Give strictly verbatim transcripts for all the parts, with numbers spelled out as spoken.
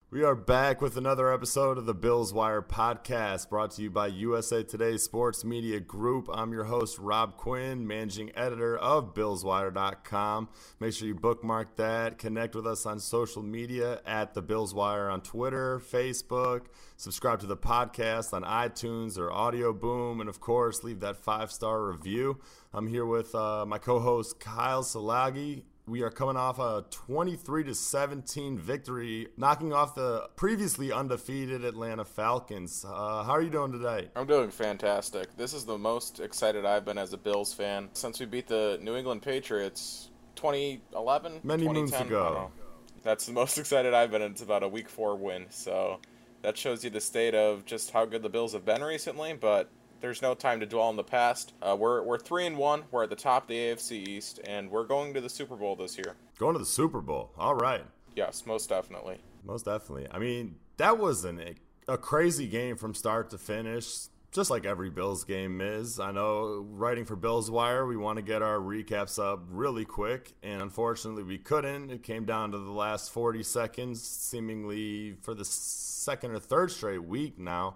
We are back with another episode of the Bills Wire podcast brought to you by U S A Today Sports Media Group. I'm your host, Rob Quinn, managing editor of Bills Wire dot com. Make sure you bookmark that. Connect with us on social media at the Bills Wire on Twitter, Facebook. Subscribe to the podcast on iTunes or Audio Boom. And, of course, leave that five-star review. I'm here with uh, my co-host, Kyle Salagi. We are coming off a twenty-three to seventeen victory, knocking off the previously undefeated Atlanta Falcons. Uh, how are you doing today? I'm doing fantastic. This is the most excited I've been as a Bills fan since we beat the New England Patriots twenty eleven? Many moons ago. That's the most excited I've been. It's about a week four win. So that shows you the state of just how good the Bills have been recently, but there's no time to dwell on the past. Uh, we're we're three and one. We're at the top of the A F C East, and we're going to the Super Bowl this year. Going to the Super Bowl. All right. Yes, most definitely. Most definitely. I mean, that was an, a crazy game from start to finish, just like every Bills game is. I know, writing for Bills Wire, we want to get our recaps up really quick, and unfortunately we couldn't. It came down to the last forty seconds, seemingly for the second or third straight week now.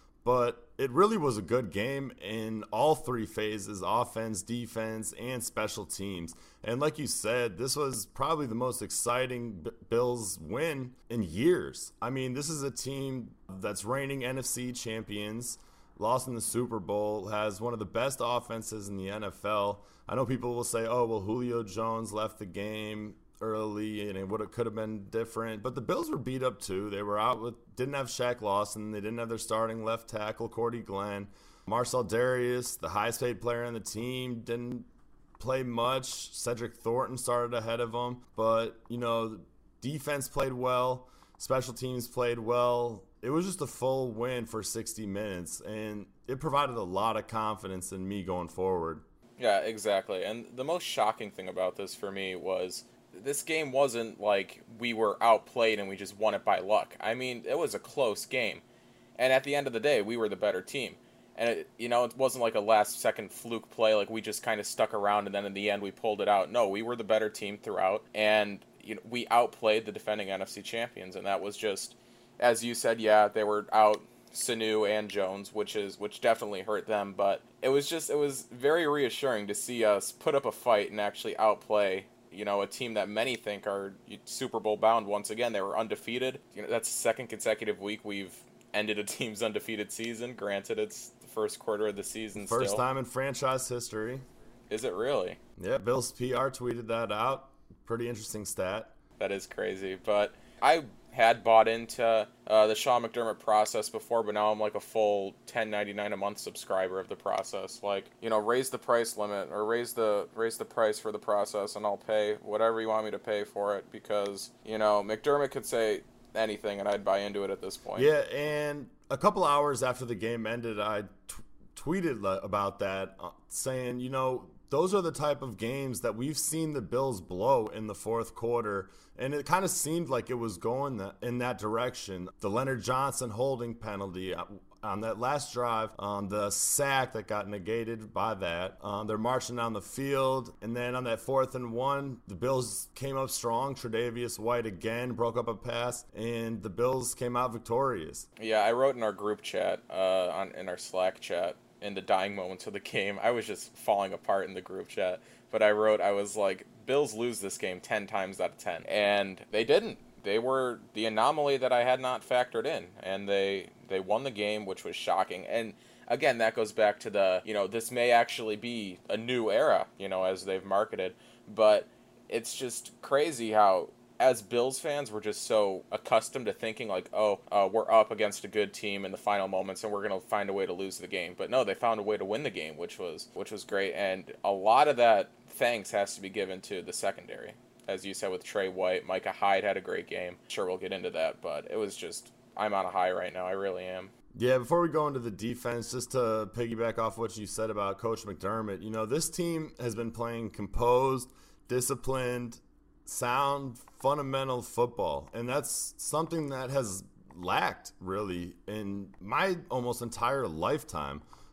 But it really was a good game in all three phases, offense, defense, and special teams. And like you said, this was probably the most exciting B- Bills win in years. I mean, this is a team that's reigning N F C champions, lost in the Super Bowl, has one of the best offenses in the N F L. I know people will say, oh, well, Julio Jones left the game early and it would have could have been different, but the Bills were beat up too. They were out with didn't have Shaq Lawson, they didn't have their starting left tackle Cordy Glenn. Marcel Darius, the highest paid player on the team, didn't play much. Cedric Thornton started ahead of him, but you know, defense played well, special teams played well. It was just a full win for sixty minutes, and it provided a lot of confidence in me going forward. Yeah, exactly. And the most shocking thing about this for me was this game wasn't like we were outplayed and we just won it by luck. I mean, it was a close game. And at the end of the day, we were the better team. And, it, you know, it wasn't like a last-second fluke play, like we just kind of stuck around and then in the end we pulled it out. No, we were the better team throughout. And, you know, we outplayed the defending N F C champions. And that was just, as you said, yeah, they were out Sanu and Jones, which is which definitely hurt them. But it was just, it was very reassuring to see us put up a fight and actually outplay, you know, a team that many think are Super Bowl bound. Once again, they were undefeated. You know, that's the second consecutive week we've ended a team's undefeated season. Granted, it's the first quarter of the season. First still. time in franchise history. Is it really? Yeah, Bills P R tweeted that out. Pretty interesting stat. That is crazy. But I had bought into uh, the Sean McDermott process before, but now I'm like a full ten ninety-nine a month subscriber of the process. Like, you know, raise the price limit or raise the raise the price for the process, and I'll pay whatever you want me to pay for it, because, you know, McDermott could say anything and I'd buy into it at this point. Yeah, and a couple hours after the game ended, I t- tweeted about that, uh, saying, you know, those are the type of games that we've seen the Bills blow in the fourth quarter, and it kind of seemed like it was going that, in that direction. The Leonard Johnson holding penalty on that last drive, um, the sack that got negated by that. Um, they're marching down the field, and then on that fourth and one, the Bills came up strong. Tre'Davious White again broke up a pass, and the Bills came out victorious. Yeah, I wrote in our group chat, uh, on in our Slack chat, in the dying moments of the game, I was just falling apart in the group chat. But I wrote, I was like, Bills lose this game ten times out of ten. And they didn't. They were the anomaly that I had not factored in. And they they won the game, which was shocking. And again, that goes back to the, you know, this may actually be a new era, you know, as they've marketed. But it's just crazy how, as Bills fans, we're just so accustomed to thinking like, oh, uh, we're up against a good team in the final moments and we're going to find a way to lose the game. But no, they found a way to win the game, which was which was great. And a lot of that thanks has to be given to the secondary. As you said, with Trey White, Micah Hyde had a great game. Sure, we'll get into that, but it was just, I'm on a high right now. I really am. Yeah, before we go into the defense, just to piggyback off what you said about Coach McDermott, you know, this team has been playing composed, disciplined, sound, fundamental football, and that's something that has lacked really in my almost entire lifetime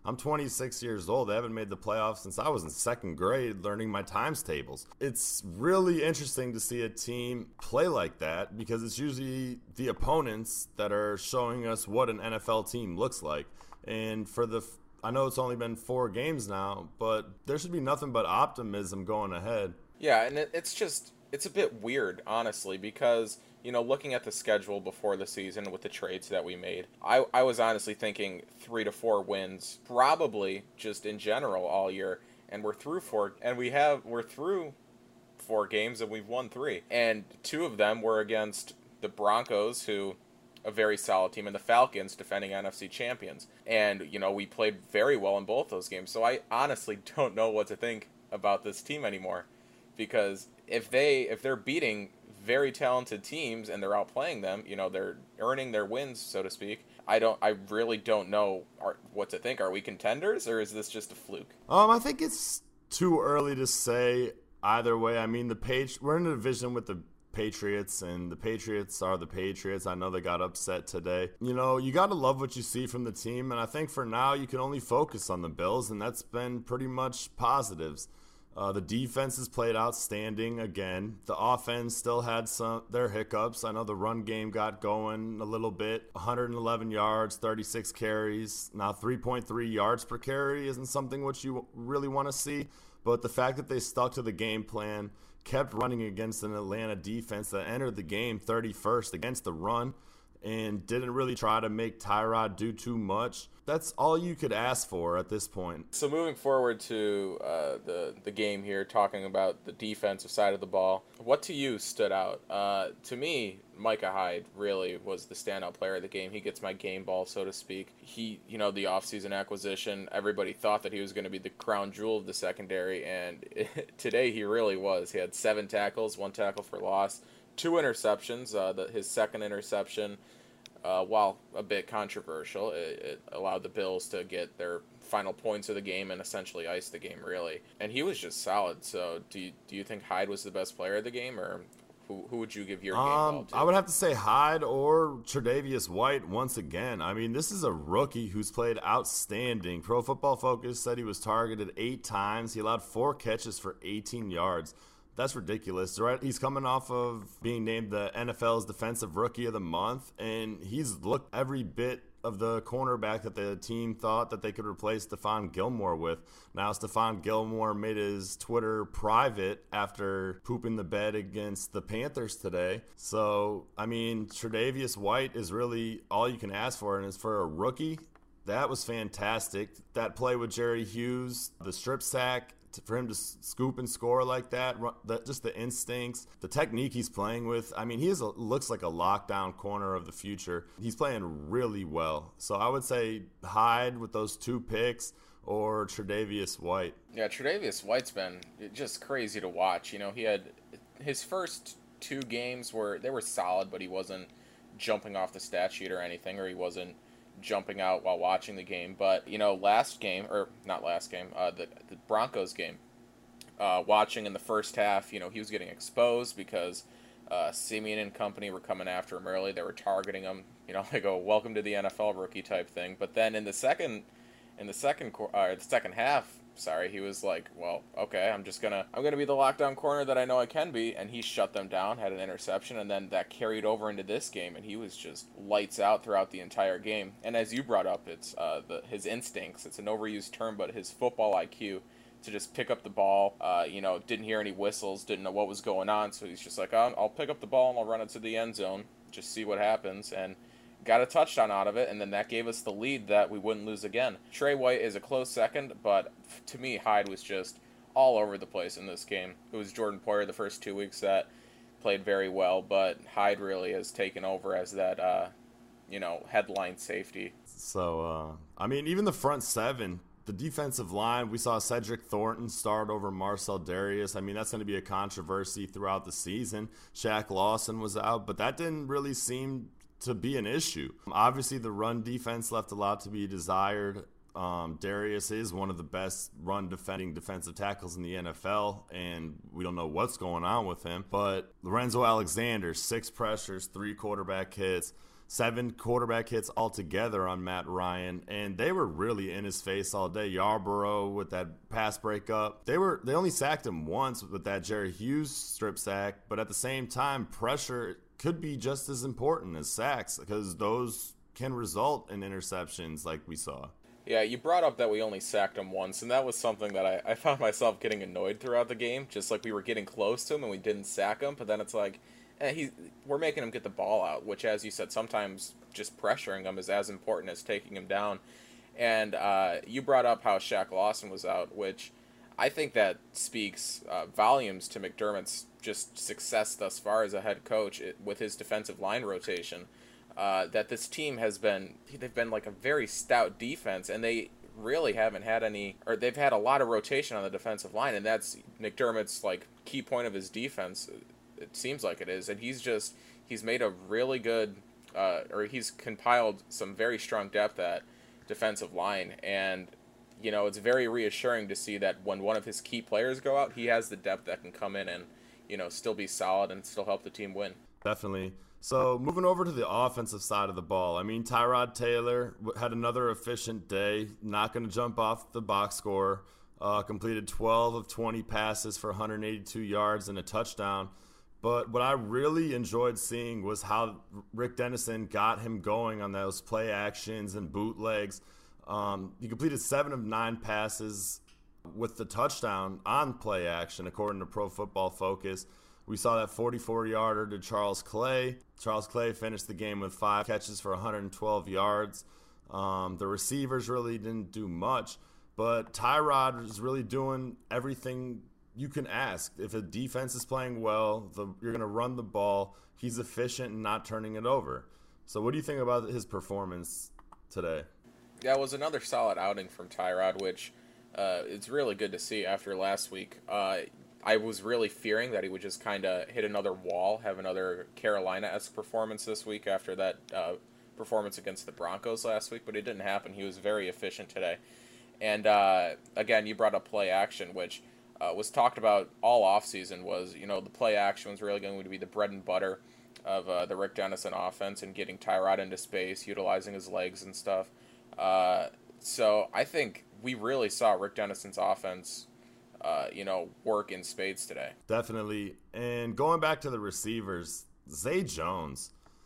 I'm twenty-six years old. They haven't made the playoffs since I was in second grade learning my times tables. It's really interesting to see a team play like that because it's usually the opponents that are showing us what an N F L team looks like. And for the I know it's only been four games now, but there should be nothing but optimism going ahead. Yeah, and it, it's just, it's a bit weird, honestly, because, you know, looking at the schedule before the season with the trades that we made, I, I was honestly thinking three to four wins, probably just in general all year, and we're through four, and we have, we're through four games and we've won three. And two of them were against the Broncos, who... a very solid team, and the Falcons, defending N F C champions. And, you know, we played very well in both those games. So I honestly don't know what to think about this team anymore. Because if they if they're beating very talented teams and they're outplaying them, you know, they're earning their wins, so to speak. I don't I really don't know are, what to think. Are we contenders, or is this just a fluke? Um, I think it's too early to say either way. I mean, the page we're in a division with the Patriots, and the Patriots are the Patriots. I know they got upset today. You know, you got to love what you see from the team, and I think for now you can only focus on the Bills, and that's been pretty much positives. Uh, the defense has played outstanding again. The offense still had some their hiccups. I know the run game got going a little bit. one hundred eleven yards, thirty-six carries. Now three point three yards per carry isn't something which you really want to see, but the fact that they stuck to the game plan, kept running against an Atlanta defense that entered the game thirty-first against the run and didn't really try to make Tyrod do too much. That's all you could ask for at this point. So moving forward to uh, the, the game here, talking about the defensive side of the ball, what to you stood out? Uh, to me, Micah Hyde really was the standout player of the game. He gets my game ball, so to speak. He, you know, the offseason acquisition, everybody thought that he was going to be the crown jewel of the secondary, and it, today he really was. He had seven tackles, one tackle for loss, two interceptions. Uh, the, his second interception, uh, while a bit controversial, it, it allowed the Bills to get their final points of the game and essentially ice the game, really. And he was just solid. So do you, do you think Hyde was the best player of the game, or who, who would you give your game um, ball to? I would have to say Hyde or Tre'Davious White once again. I mean, this is a rookie who's played outstanding. Pro Football Focus said he was targeted eight times. He allowed four catches for eighteen yards. That's ridiculous, right? He's coming off of being named the N F L's Defensive Rookie of the Month, and he's looked every bit of the cornerback that the team thought that they could replace Stephon Gilmore with. Now, Stephon Gilmore made his Twitter private after pooping the bed against the Panthers today. So, I mean, Tre'Davious White is really all you can ask for, and as for a rookie, that was fantastic. That play with Jerry Hughes, the strip sack, for him to scoop and score like that, just the instincts, the technique he's playing with. I mean, he is a, looks like a lockdown corner of the future. He's playing really well. So I would say Hyde with those two picks or Tre'Davious White. Yeah, Tre'Davious White's been just crazy to watch. You know, he had his first two games were they were solid, but he wasn't jumping off the stat sheet or anything, or he wasn't jumping out while watching the game. But, you know, last game, or not last game, uh, the, the Broncos game, uh, watching in the first half, you know, he was getting exposed because uh, Simeon and company were coming after him early. They were targeting him. You know, they go, welcome to the N F L rookie type thing. But then in the second, in the second, uh, the second half, sorry, he was like, well, okay, I'm just gonna, I'm gonna be the lockdown corner that I know I can be, and he shut them down, had an interception, and then that carried over into this game, and he was just lights out throughout the entire game. And as you brought up, it's uh, the his instincts. It's an overused term, but his football I Q to just pick up the ball. Uh, you know, didn't hear any whistles, didn't know what was going on, so he's just like, oh, I'll pick up the ball and I'll run it to the end zone, just see what happens, and got a touchdown out of it, and then that gave us the lead that we wouldn't lose again. Trey White is a close second, but to me, Hyde was just all over the place in this game. It was Jordan Poyer the first two weeks that played very well, but Hyde really has taken over as that, uh, you know, headline safety. So, uh, I mean, even the front seven, the defensive line, we saw Cedric Thornton start over Marcel Darius. I mean, that's going to be a controversy throughout the season. Shaq Lawson was out, but that didn't really seem to be an issue. Obviously, the run defense left a lot to be desired Um, Darius is one of the best run defending defensive tackles in the N F L, and we don't know what's going on with him. But Lorenzo Alexander, six pressures, three quarterback hits, seven quarterback hits altogether on Matt Ryan, and they were really in his face all day. Yarborough with that pass breakup. They were they only sacked him once with that Jerry Hughes strip sack, but at the same time, pressure could be just as important as sacks because those can result in interceptions like we saw. Yeah, you brought up that we only sacked him once, and that was something that I, I found myself getting annoyed throughout the game, just like we were getting close to him and we didn't sack him, but then it's like, eh, he, we're making him get the ball out, which, as you said, sometimes just pressuring him is as important as taking him down. And uh, you brought up how Shaq Lawson was out, which I think that speaks uh, volumes to McDermott's just success thus far as a head coach with his defensive line rotation. Uh, that this team has been, they've been like a very stout defense, and they really haven't had any, or they've had a lot of rotation on the defensive line, and that's McDermott's like key point of his defense. It seems like it is, and he's just, he's made a really good, uh, or he's compiled some very strong depth at defensive line, and you know, it's very reassuring to see that when one of his key players go out, he has the depth that can come in and, you know, still be solid and still help the team win. Definitely. So moving over to the offensive side of the ball, I mean, Tyrod Taylor had another efficient day, not going to jump off the box score, uh, completed twelve of twenty passes for one hundred eighty-two yards and a touchdown. But what I really enjoyed seeing was how Rick Dennison got him going on those play actions and bootlegs. Um, he completed seven of nine passes with the touchdown on play action, according to Pro Football Focus. We saw that forty-four-yarder to Charles Clay. Charles Clay finished the game with five catches for one hundred twelve yards. Um, the receivers really didn't do much, but Tyrod is really doing everything you can ask. If a defense is playing well, the, you're going to run the ball. He's efficient and not turning it over. So what do you think about his performance today? Yeah, it was another solid outing from Tyrod, which uh, it's really good to see after last week. Uh, I was really fearing that he would just kind of hit another wall, have another Carolina-esque performance this week after that uh, performance against the Broncos last week, but it didn't happen. He was very efficient today. And, uh, again, you brought up play action, which uh, was talked about all offseason was, you know, the play action was really going to be the bread and butter of uh, the Rick Dennison offense and getting Tyrod into space, utilizing his legs and stuff. Uh, so I think we really saw Rick Dennison's offense Uh, you know, work in spades today. Definitely. And going back to the receivers, Zay Jones,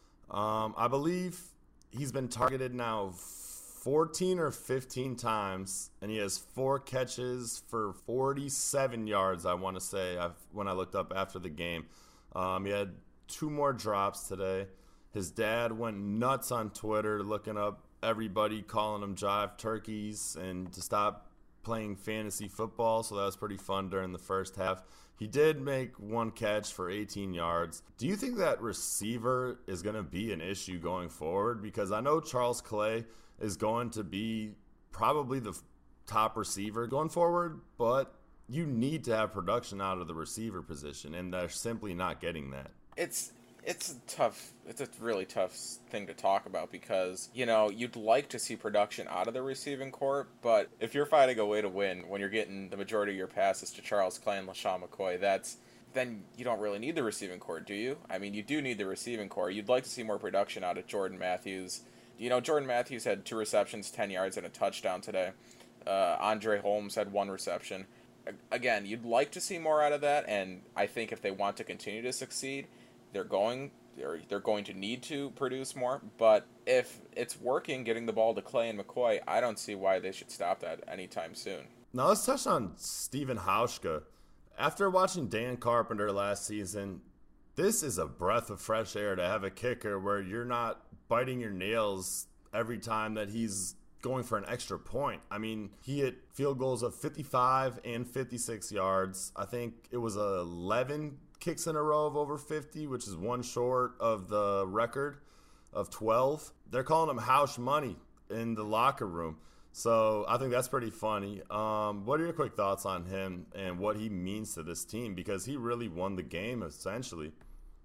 um, I believe he's been targeted now fourteen or fifteen times, and he has four catches for forty-seven yards, I want to say, I've, when I looked up after the game. Um, he had two more drops today. His dad went nuts on Twitter looking up everybody calling him jive turkeys and to stop playing fantasy football, so that was pretty fun during the first half. He did make one catch for eighteen yards. Do you think that receiver is going to be an issue going forward? Because I know Charles Clay is going to be probably the top receiver going forward, but you need to have production out of the receiver position, and they're simply not getting that. It's It's a tough, it's a really tough thing to talk about because, you know, you'd like to see production out of the receiving corps, but if you're finding a way to win when you're getting the majority of your passes to Charles Clay and LaShawn McCoy, that's, then you don't really need the receiving corps, do you? I mean, you do need the receiving corps. You'd like to see more production out of Jordan Matthews. You know, Jordan Matthews had two receptions, ten yards, and a touchdown today. Uh, Andre Holmes had one reception. Again, you'd like to see more out of that, and I think if they want to continue to succeed, They're going, they're, they're going to need to produce more, but if it's working, getting the ball to Clay and McCoy, I don't see why they should stop that anytime soon. Now let's touch on Stephen Hauschka. After watching Dan Carpenter last season, this is a breath of fresh air to have a kicker where you're not biting your nails every time that he's going for an extra point. I mean, he hit field goals of fifty-five and fifty-six yards. I think it was eleven kicks in a row of over fifty, which is one short of the record of twelve. They're calling him Hausch Money in the locker room. So I think that's pretty funny. Um, what are your quick thoughts on him and what he means to this team? Because he really won the game, essentially.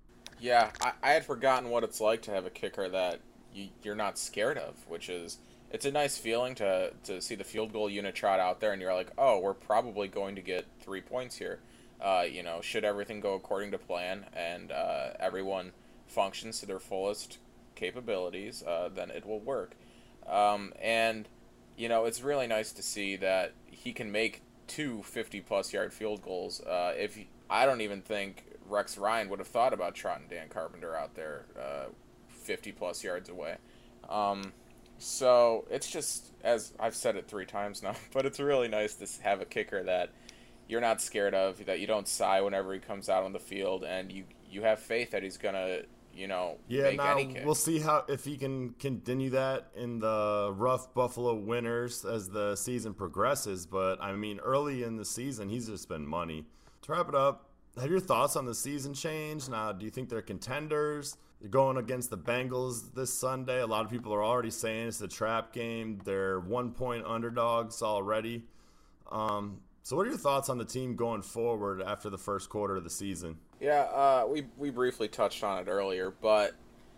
Yeah, I, I had forgotten what it's like to have a kicker that you, you're not scared of, which is it's a nice feeling to to see the field goal unit trot out there, and you're like, oh, we're probably going to get three points here. Uh, you know, should everything go according to plan and uh, everyone functions to their fullest capabilities, uh, then it will work. Um, and you know, it's really nice to see that he can make two fifty-plus yard field goals. Uh, if he, I don't even think Rex Ryan would have thought about trotting Dan Carpenter out there uh, fifty-plus yards away. Um, so it's just, as I've said it three times now, but it's really nice to have a kicker that you're not scared of, that you don't sigh whenever he comes out on the field, and you, you have faith that he's going to, you know, yeah, make now any kick. We'll see how if he can continue that in the rough Buffalo Winners as the season progresses. But, I mean, early in the season, he's just been money. To wrap it up, have your thoughts on the season changed? Now, do you think they're contenders? You're going against the Bengals this Sunday. A lot of people are already saying it's a trap game. They're one-point underdogs already. Um, so what are your thoughts on the team going forward after the first quarter of the season? Yeah, uh, we we briefly touched on it earlier, but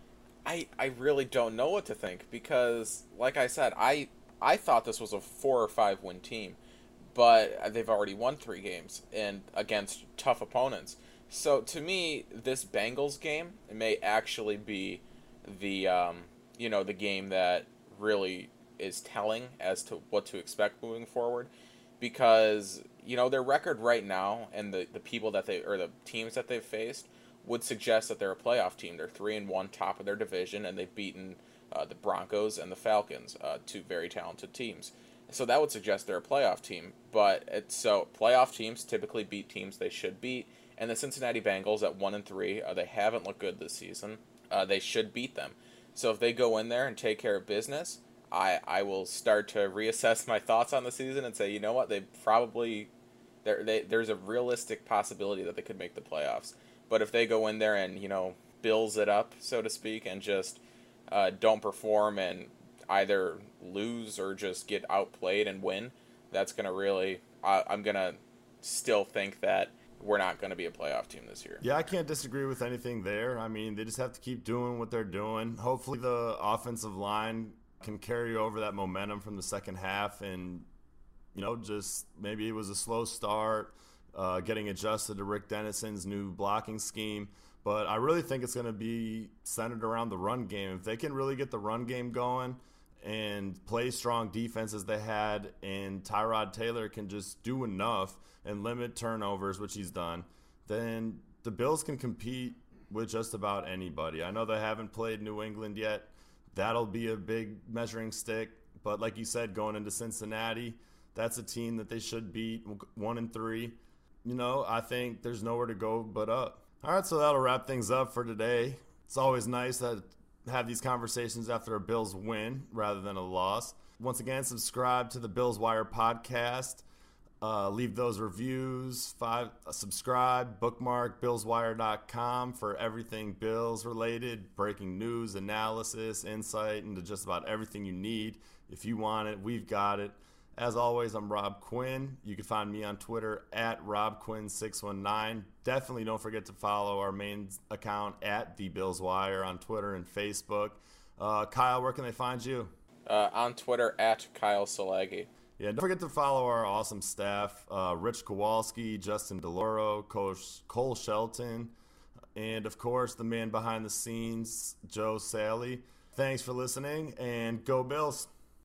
I I really don't know what to think because, like I said, I I thought this was a four or five win team, but they've already won three games and against tough opponents. So to me, this Bengals game may actually be the um, you know the game that really is telling as to what to expect moving forward, because you know their record right now and the, the people that they or the teams that they've faced would suggest that they're a playoff team. They're three and one, top of their division, and they've beaten uh, the Broncos and the Falcons, uh, two very talented teams. So that would suggest they're a playoff team. But it's, so playoff teams typically beat teams they should beat. And the Cincinnati Bengals at one and three, uh, they haven't looked good this season. Uh, they should beat them. So if they go in there and take care of business, I I will start to reassess my thoughts on the season and say, you know what, they probably they there's a realistic possibility that they could make the playoffs. But if they go in there and you know bills it up, so to speak, and just uh, don't perform and either lose or just get outplayed and win, that's gonna really I, I'm gonna still think that we're not going to be a playoff team this year. Yeah, I can't disagree with anything there. I mean, they just have to keep doing what they're doing. Hopefully the offensive line can carry over that momentum from the second half and, you know, just maybe it was a slow start, uh, getting adjusted to Rick Dennison's new blocking scheme. But I really think it's going to be centered around the run game. If they can really get the run game going and play strong defense as they had, and Tyrod Taylor can just do enough and limit turnovers, which he's done, then the Bills can compete with just about anybody. I know they haven't played New England yet. That'll be a big measuring stick. But like you said, going into Cincinnati, that's a team that they should beat, one and three. You know, I think there's nowhere to go but up. All right, so that'll wrap things up for today. It's always nice to have these conversations after a Bills win rather than a loss. Once again, subscribe to the Bills Wire podcast. Uh, leave those reviews, five, uh, subscribe, bookmark bills wire dot com for everything Bills related, breaking news, analysis, insight into just about everything you need. If you want it, we've got it. As always, I'm Rob Quinn. You can find me on Twitter at Rob Quinn six one nine. Definitely don't forget to follow our main account at The Bills Wire on Twitter and Facebook. Uh, Kyle, where can they find you? Uh, on Twitter at Kyle Salagi. Yeah, don't forget to follow our awesome staff, uh, Rich Kowalski, Justin DeLauro, Coach Cole Shelton, and, of course, the man behind the scenes, Joe Sally. Thanks for listening, and go Bills.